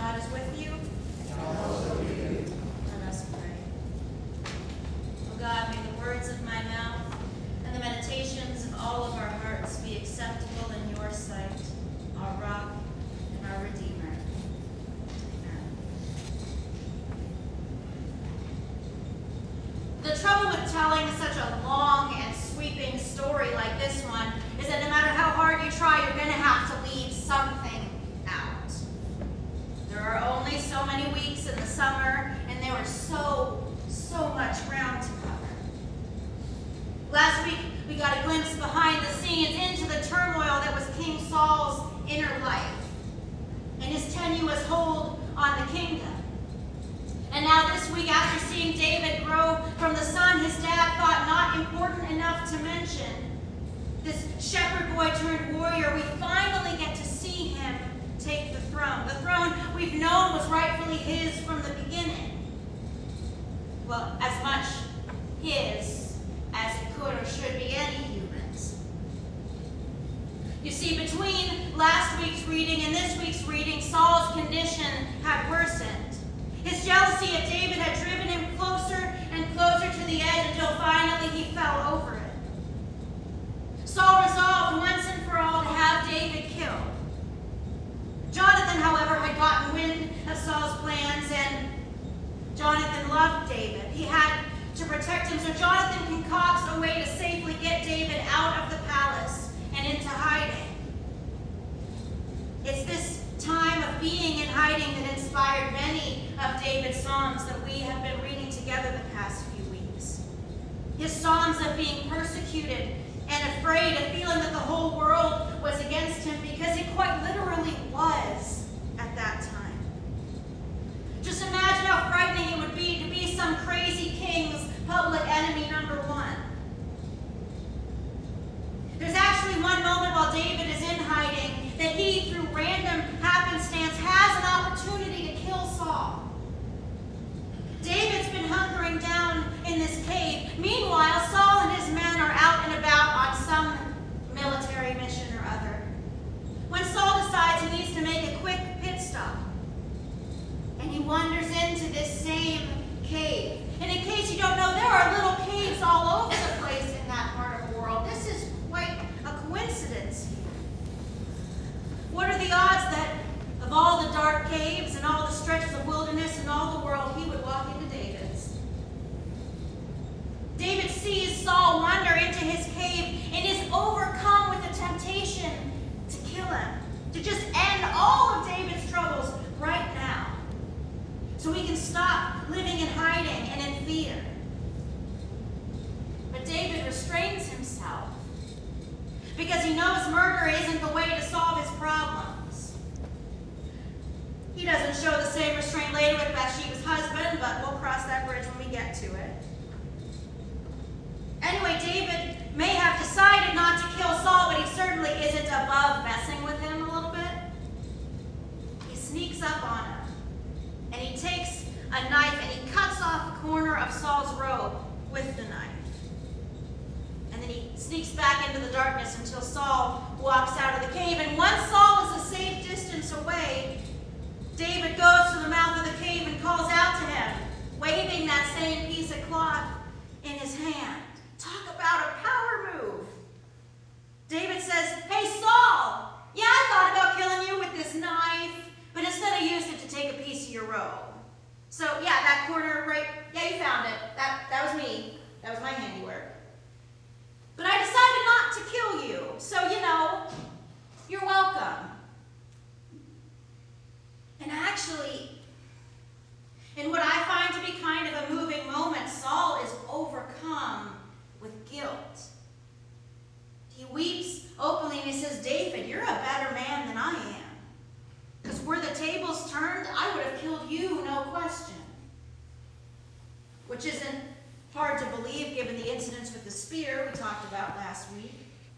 God is with you. And also with you. Let us pray. O God, may the words of my mouth and the meditations of all of our hearts be acceptable in your sight, our rock and our Redeemer. Amen. The trouble with telling such a long and sweeping story like this one is that no matter how hard you try, you're going to have to leave something out. There are only so many weeks in the summer, and there was so much ground to cover. Last week, we got a glimpse behind the scenes into the turmoil that was King Saul's inner life and his tenuous hold on the kingdom. And now this week, after seeing David grow from the son his dad thought not important enough to mention, this shepherd boy turned warrior, we finally get to see him take the throne. The throne we've known was rightfully his from the beginning. Well, as much his as it could or should be any human's. You see, between last week's reading and this week's reading, Saul's condition had worsened. His jealousy of David had driven him closer and closer to the edge until finally he fell over it. Saul resolved once and for all to have David killed. Jonathan, however, had gotten wind of Saul's plans, and Jonathan loved David. He had to protect him, so Jonathan concocts a way to safely get David out of the palace and into hiding. It's this time of being in hiding that inspired many of David's psalms that we have been reading together the past few weeks. His psalms of being persecuted and afraid, and feeling that the whole world was against him, because it quite literally was at that time. Just imagine how frightening it would be to be some crazy king's public enemy number one. There's actually one moment while David is in hiding that he, through random happenstance, has an opportunity to kill Saul. David's been hunkering down in this cave. Meanwhile, Saul and his men are out and about on some military mission or other. When Saul decides he needs to make a quick pit stop, and he wanders into this same cave. And in case you don't know, there are little caves all over the place in that part of the world. This is quite a coincidence. What are the odds that of all the dark caves and all the stretches of wilderness in all the world, he would walk into David's? David sees Saul wander into his cave and is overcome with the temptation to kill him, to just end all of David's troubles right now, so he can stop living in hiding and in fear. But David restrains himself because he knows murder isn't the way to solve his problems. He doesn't show the same restraint later with Bathsheba's husband, but we'll cross that bridge when we get to it. Anyway, David may have decided not to kill Saul, but he certainly isn't above messing with him a little bit. He sneaks up on him, and he takes a knife and he cuts off a corner of Saul's robe with the knife. And then he sneaks back into the darkness until Saul walks out of the cave. And once Saul is a safe distance away, David goes to the mouth of the cave and calls out to him, waving that same piece of cloth in his hand. Talk about a power move. David says, "Hey, Saul, yeah, I thought about killing you with this knife, but instead I used it to take a piece of your robe. So, yeah, that corner right, yeah, you found it. That was me. That was my handiwork. But I decided not to kill you, so, you know, you're welcome." And actually, in what I find to be kind of a moving moment, Saul is overcome with guilt. He weeps openly and he says, "David, you're a better man than I am. Because were the tables turned, I would have killed you, no question." Which isn't hard to believe given the incidents with the spear we talked about last week.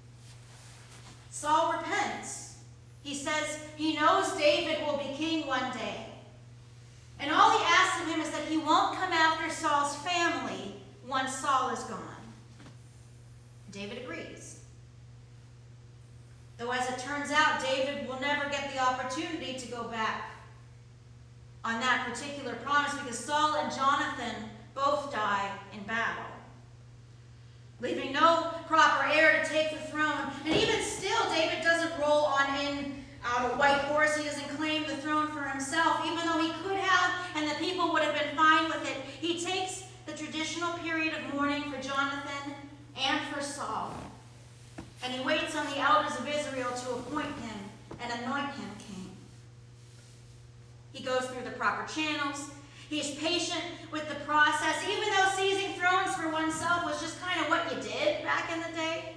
Saul repents. He says he knows David will be king one day. And all he asks of him is that he won't come after Saul's family once Saul is gone. David agrees. Though as it turns out, David will never get the opportunity to go back on that particular promise because Saul and Jonathan both die in battle, leaving no proper heir to take the throne. And even still, David doesn't roll on in on a white horse. He doesn't claim the throne for himself, even though he could have, and the people would have been fine with it. He takes the traditional period of mourning for Jonathan and for Saul, and he waits on the elders of Israel to appoint him and anoint him king. He goes through the proper channels. He's patient with the process, even though seizing thrones for oneself was just kind of what you did back in the day.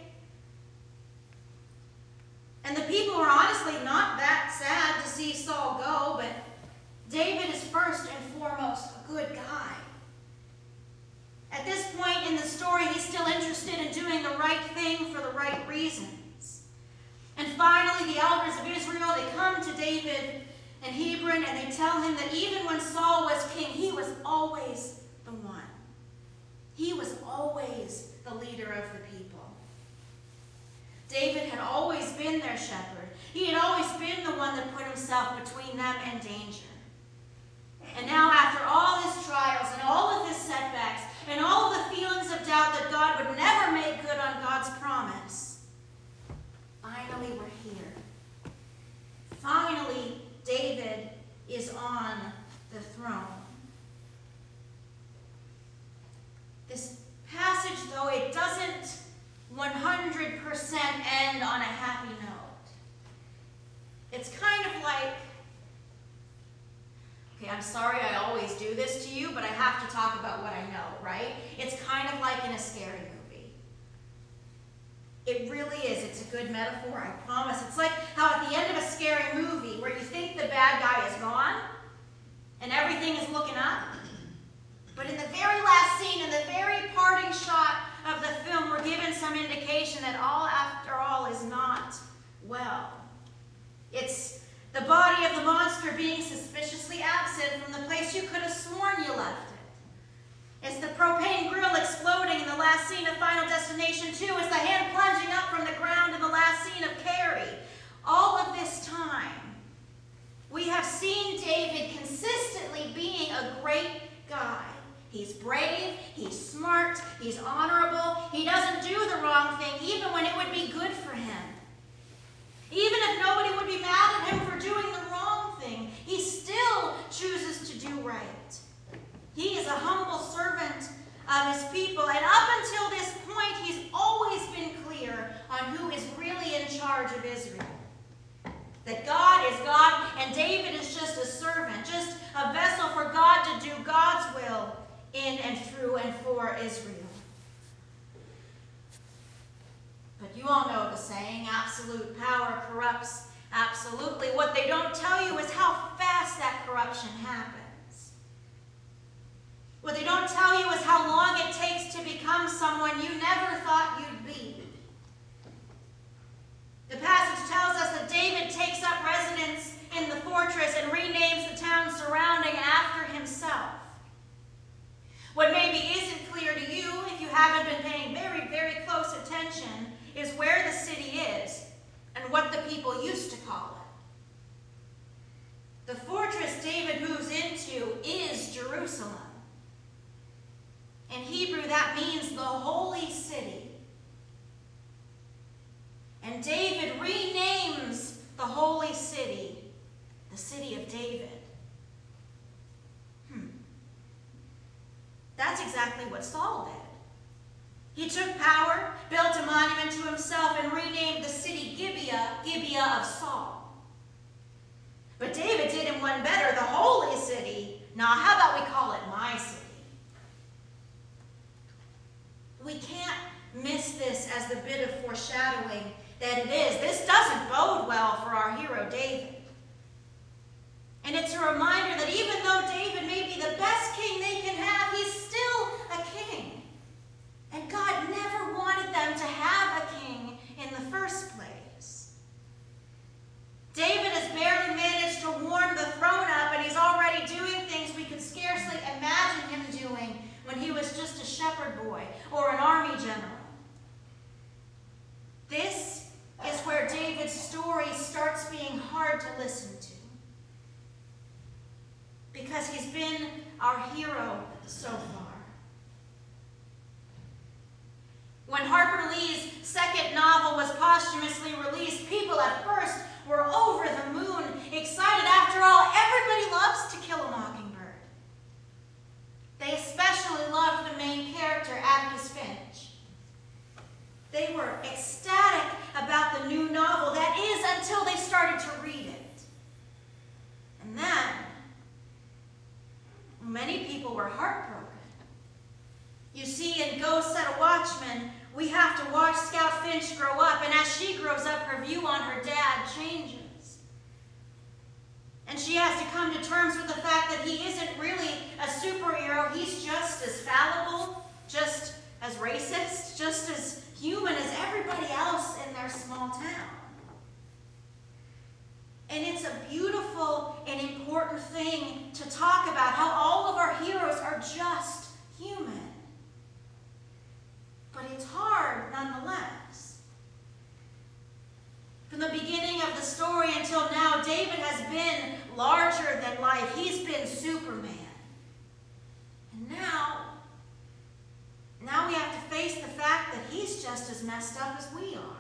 And the people were honestly not that sad to see Saul go, but David is first and foremost a good guy. At this point in the story, he's still interested in doing the right thing for the right reasons. And finally, the elders of Israel, they come to David in Hebron, and they tell him that even when Saul was king, he was always the one. He was always the leader of the people. David had always been their shepherd. He had always been the one that put himself between them and danger. And now, after all his trials and all of his setbacks and all of the feelings of doubt that God would never make good on God's promise, finally we're here. Finally, David is on the throne. This passage, though, it doesn't 100% end on a happy note. It's kind of like, okay, I'm sorry I always do this to you, but I have to talk about what I know, right? It's kind of like in a scary movie. It really is. It's a good metaphor, I promise. It's like how at the end of a scary movie where you think the bad guy is gone and everything is looking up, but in the very last scene, in the very parting shot of the film, we're given some indication that all after all is not well. It's the body of the monster being suspiciously absent from the place you could have sworn you left it. It's the propane grill exploding in the last scene of Final Destination 2. It's the hand plunging up from the ground in the last scene of Carrie. All of this time, we have seen David consistently being a great guy. He's brave, he's smart, he's honorable. He doesn't do the wrong thing, even when it would be good for him. Even if nobody would be mad at him for doing the wrong thing, he still chooses to do right. He is a humble servant of his people, and up until this point, he's always been clear on who is really in charge of Israel. That God is God, and David is just a servant, just a vessel for God to do God's will in and through and for Israel. But you all know the saying, absolute power corrupts absolutely. What they don't tell you is how fast that corruption happens. What they don't tell you is how long it takes to become someone you never thought you'd be. The passage tells us that David takes up residence in the fortress and renames the town surrounding after himself. What maybe isn't clear to you, if you haven't been paying very, very close attention, is where the city is and what the people used to call it. The fortress David moves into is Jerusalem. In Hebrew, that means the holy city. And David renames the holy city the city of David. That's exactly what Saul did. He took power, built a monument to himself, and renamed the city Gibeah of Saul. But David did him one better, the holy city. Now, how about we call it my city? We can't miss this as the bit of foreshadowing that it is. This doesn't bode well for our hero David. And it's a reminder that even though David may be the best king they can have, he's still a king. And God never wanted them to have a king in the first place. David has barely managed to warm the throne up, and he's already doing things we could scarcely imagine him doing when he was just a shepherd boy or an army general. This is where David's story starts being hard to because he's been our hero so far. When Harper Lee's second novel was posthumously released, people at first were over the moon excited. After all, everybody loves To Kill a Mockingbird. They especially loved the main character, Atticus Finch. They were ecstatic about the new novel, that is, until they started to read it. And then, many people were heartbroken. You see, in Go Set a Watchman, we have to watch Scout Finch grow up, and as she grows up, her view on her dad changes. And she has to come to terms with the fact that he isn't really a superhero. He's just as fallible, just as racist, just as human as everybody else in their small town. And it's a beautiful and important thing to talk about, how all of our heroes are just human. But it's hard nonetheless. From the beginning of the story until now, David has been larger than life. He's been Superman. And now we have to face the fact that he's just as messed up as we are.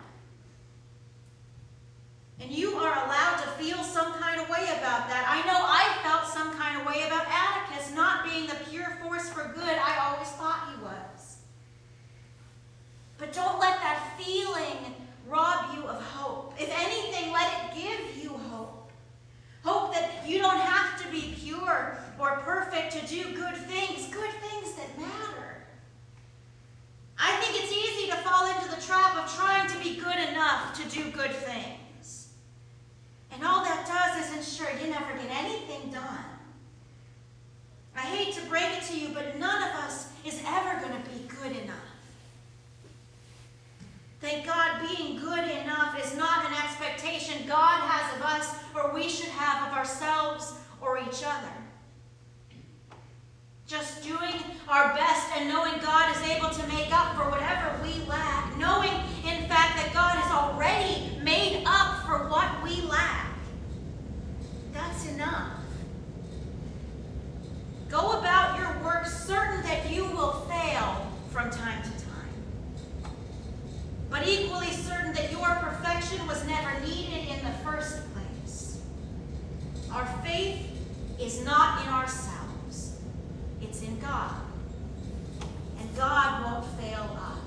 And you are allowed to feel some kind of way about that. I know I felt some kind of way about Atticus not being the pure force for good I always thought he was. But don't let that feeling rob you of hope. If anything, let it give you hope. Hope that you don't have to be pure or perfect to do good things that matter. I think it's easy to fall into the trap of trying to be good enough to do good things. And all that does is ensure you never get anything done. I hate to break it to you, but none of us is ever going to be good enough. Thank God, being good enough is not an expectation God has of us, or we should have of ourselves or each other. Just doing our best and knowing God is able to make up for whatever we lack, knowing, in fact, that God has already made up for what we lack. That's enough. Go about your work certain that you will fail from time to time, but equally certain that your perfection was never needed in the first place. Our faith is not in ourselves, it's in God, and God won't fail us.